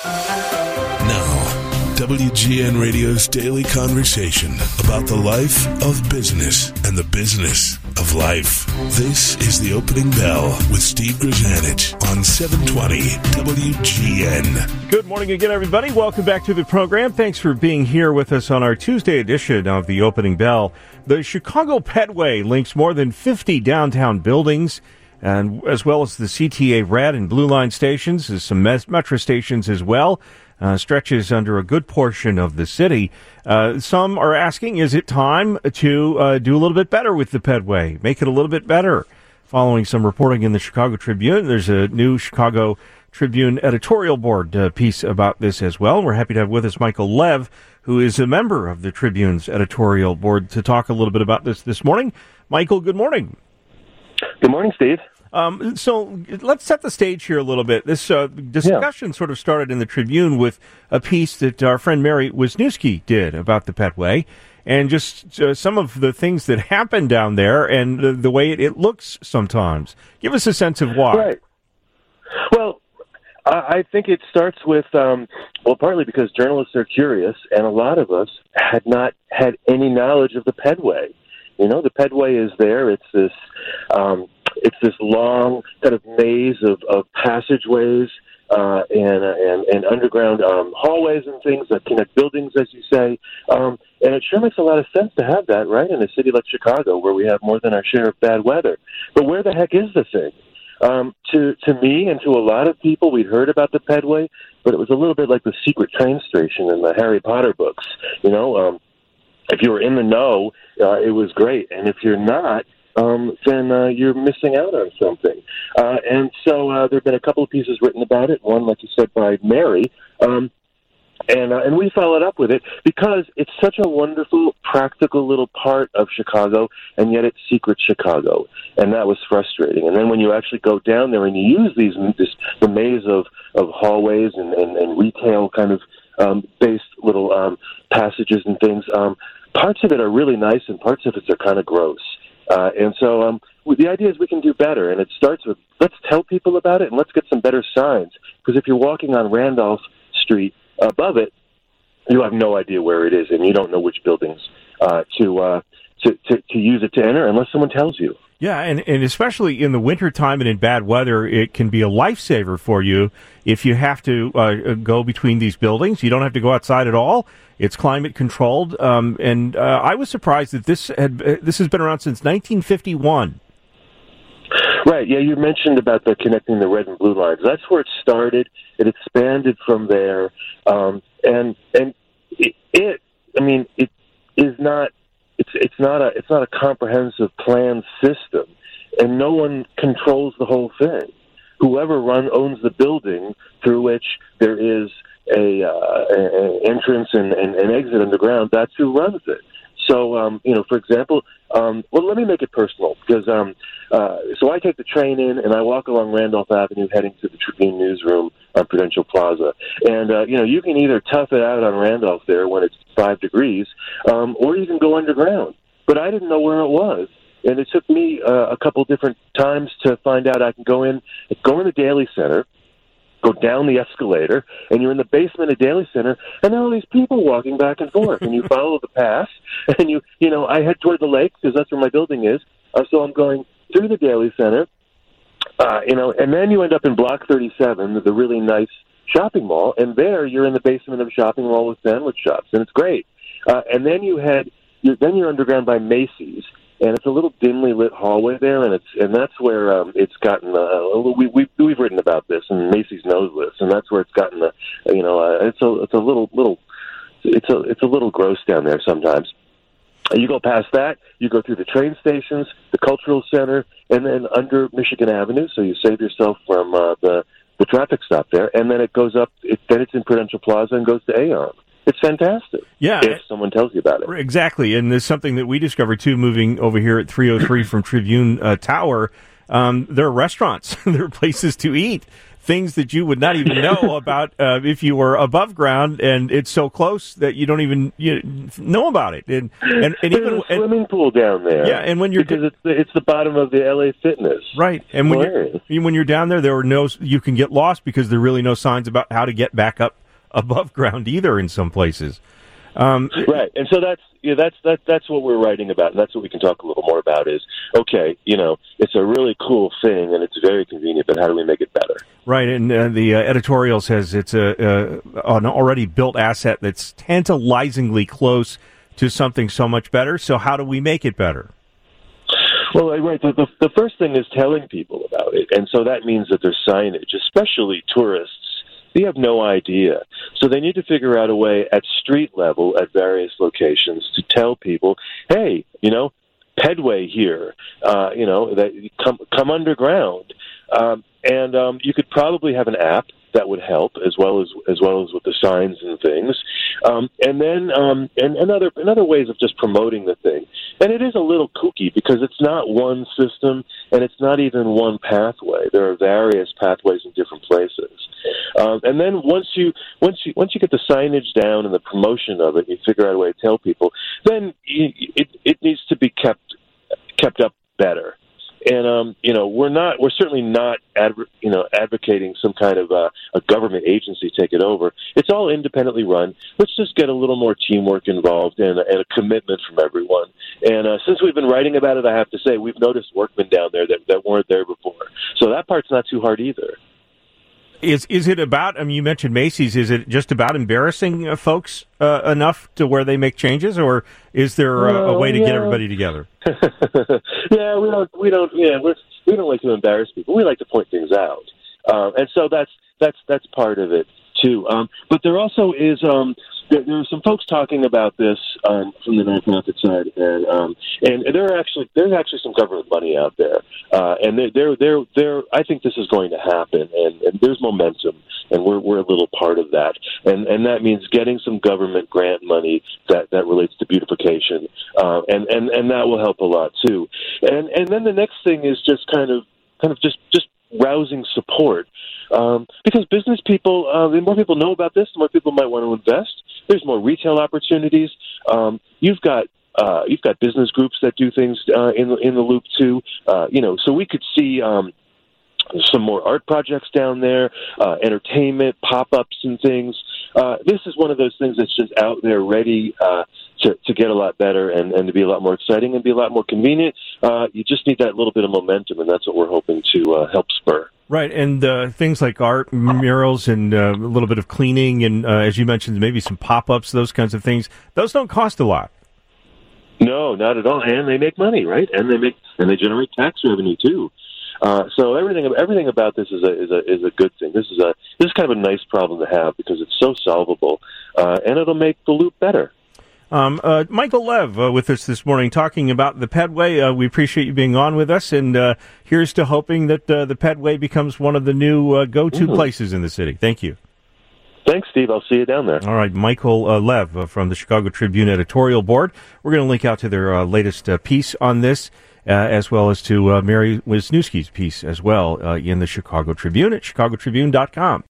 Now, WGN Radio's daily conversation about the life of business and the business of life. This is The Opening Bell with Steve Grzanich on 720 WGN. Good morning again, everybody. Welcome back to the program. Thanks for being here with us on our Tuesday edition of The Opening Bell. The Chicago Petway links more than 50 downtown buildings, and as well as the CTA Red and Blue Line stations, there's some Metro stations as well. Stretches under a good portion of the city. Some are asking, is it time to do a little bit better with the Petway, make it a little bit better? Following some reporting in the Chicago Tribune, there's a new Chicago Tribune editorial board piece about this as well. We're happy to have with us Michael Lev, who is a member of the Tribune's editorial board, to talk a little bit about this morning. Michael, good morning. Good morning, Steve. So let's set the stage here a little bit. This discussion sort of started in the Tribune with a piece that our friend Mary Wisniewski did about the Petway, and just some of the things that happen down there and the way it looks sometimes. Give us a sense of why. Right. Well, I think it starts with, partly because journalists are curious, and a lot of us had not had any knowledge of the Petway. You know, the Petway is there. It's this long kind of maze of passageways and underground hallways and things that connect buildings, as you say. And it sure makes a lot of sense to have that, right, in a city like Chicago, where we have more than our share of bad weather. But where the heck is the thing? To me and to a lot of people, we'd heard about the Petway, but it was a little bit like the secret train station in the Harry Potter books. You know, if you were in the know, it was great. And if you're not, then you're missing out on something. And so there have been a couple of pieces written about it, one, like you said, by Mary, and we followed up with it because it's such a wonderful, practical little part of Chicago, and yet it's secret Chicago, and that was frustrating. And then when you actually go down there and you use the maze of hallways and retail kind of based little passages and things, parts of it are really nice and parts of it are kind of gross. And so the idea is we can do better, and it starts with let's tell people about it and let's get some better signs, because if you're walking on Randolph Street above it, you have no idea where it is, and you don't know which buildings to use it to enter unless someone tells you. Yeah, and especially in the wintertime and in bad weather, it can be a lifesaver for you if you have to go between these buildings. You don't have to go outside at all. It's climate controlled, and I was surprised that this has been around since 1951. Right. Yeah, you mentioned about connecting the red and blue lines. That's where it started. It expanded from there, and it is not. It's not a comprehensive planned system, and no one controls the whole thing. Whoever owns the building through which there is an entrance and exit underground, that's who runs it. So, for example, let me make it personal, because so I take the train in and I walk along Randolph Avenue heading to the Tribune newsroom on Prudential Plaza. And, you can either tough it out on Randolph there when it's 5 degrees, or you can go underground. But I didn't know where it was. And it took me a couple different times to find out I can go in the Daily Center, go down the escalator, and you're in the basement of Daily Center, and there are all these people walking back and forth, and you follow the path, and I head toward the lake, because that's where my building is, so I'm going through the Daily Center, and then you end up in Block 37, the really nice shopping mall, and there you're in the basement of a shopping mall with sandwich shops, and it's great. And then you're underground by Macy's, and it's a little dimly lit hallway there, and that's where it's gotten. We've written about this, and Macy's knows this, and that's where it's gotten. It's a little gross down there sometimes. You go past that, you go through the train stations, the cultural center, and then under Michigan Avenue, so you save yourself from the traffic stop there, and then it goes up. Then it's in Prudential Plaza and goes to Aon. It's fantastic. Yeah, if someone tells you about it. Exactly, and there's something that we discovered too, moving over here at 303 from Tribune Tower. There are restaurants, there are places to eat things that you would not even know about if you were above ground, and it's so close that you don't even know about it. And even a swimming pool down there. Yeah, and when you're because it's the bottom of the LA Fitness. Right, and when you're down there, you can get lost because there are really no signs about how to get back up above ground either in some places. Right, and so that's what we're writing about, and that's what we can talk a little more about. Is okay, it's a really cool thing, and it's very convenient, but how do we make it better? Right, and the editorial says it's an already built asset that's tantalizingly close to something so much better. So how do we make it better? Well, right. The first thing is telling people about it, and so that means that there's signage, especially tourists. They have no idea. So they need to figure out a way at street level at various locations to tell people, hey, Pedway here, that come underground. And you could probably have an app that would help as well as with the signs and things. And then and other ways of just promoting the thing. And it is a little kooky because it's not one system and it's not even one pathway. There are various pathways in different places. And then once you get the signage down and the promotion of it, you figure out a way to tell people, then it needs to be kept up better. And we're certainly not advocating some kind of a government agency take it over. It's all independently run. Let's just get a little more teamwork involved and a commitment from everyone. And since we've been writing about it, I have to say we've noticed workmen down there that weren't there before. So that part's not too hard either. Is it about? I mean, you mentioned Macy's. Is it just about embarrassing folks enough to where they make changes, or is there a way to get everybody together? Yeah, we don't like to embarrass people. We like to point things out, and so that's part of it too. But there also is there are some folks talking about this from the nonprofit side, and there's actually some government money out there, and there I think this is going to happen, and there's momentum, and we're a little part of that, and that means getting some government grant money that relates to beautification, and that will help a lot too, and then the next thing is just kind of just rousing support. Because business people, the more people know about this, the more people might want to invest. There's more retail opportunities. You've got business groups that do things in the loop too. So we could see some more art projects down there, entertainment, pop-ups and things. This is one of those things that's just out there ready to get a lot better and to be a lot more exciting and be a lot more convenient. You just need that little bit of momentum, and that's what we're hoping to help spur. Right, and things like art, murals, and a little bit of cleaning, and as you mentioned, maybe some pop-ups, those kinds of things. Those don't cost a lot. No, not at all, and they make money, right? And they generate tax revenue too. So everything about this is a good thing. This is kind of a nice problem to have because it's so solvable, and it'll make the loop better. Michael Lev with us this morning talking about the Pedway. We appreciate you being on with us, and here's to hoping that the Pedway becomes one of the new go-to places in the city. Thank you. Thanks, Steve. I'll see you down there. All right, Michael Lev from the Chicago Tribune editorial board. We're going to link out to their latest piece on this, as well as to Mary Wisniewski's piece as well in the Chicago Tribune at chicagotribune.com.